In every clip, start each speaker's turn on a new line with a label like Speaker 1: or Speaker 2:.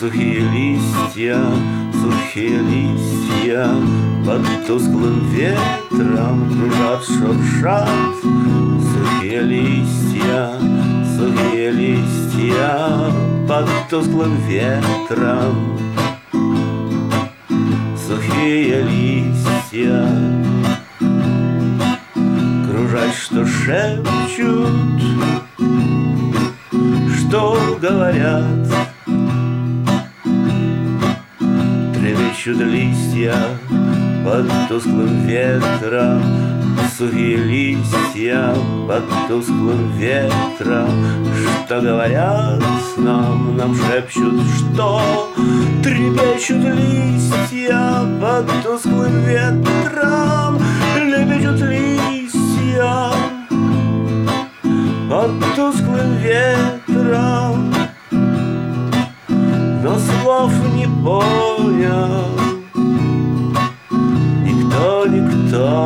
Speaker 1: сухие листья под тусклым ветром кружат, шуршат. Сухие листья под тусклым ветром. Сухие листья кружат, что шепчут, что говорят. Трепещут листья под тусклым ветром. Сухие листья под тусклым ветром. Что говорят нам шепчут, что трепещут листья под тусклым ветром. Лепечут листья под тусклым ветром. Но слов не понял никто.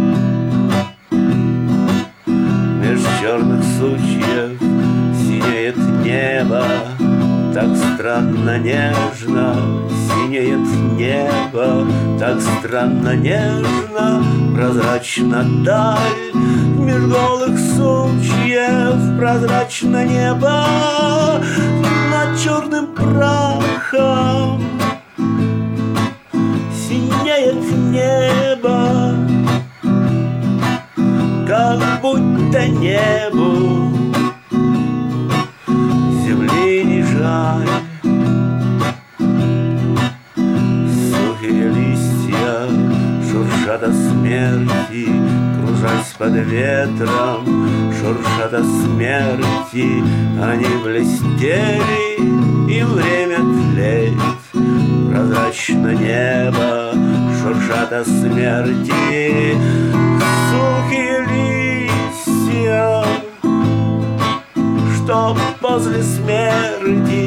Speaker 1: Меж черных сучьев синеет небо, так странно нежно. Синеет небо, так странно нежно. Прозрачна даль меж голых сучьев. Прозрачно небо над черным прахом. Синеет небо, как будто небу земли не жаль. Сухие листья шуршат о смерти, кружась под ветром. Шуршат о смерти, они блестели, им время тлеть. Прозрачно небо шуршат о смерти. Сухие листья, что после смерти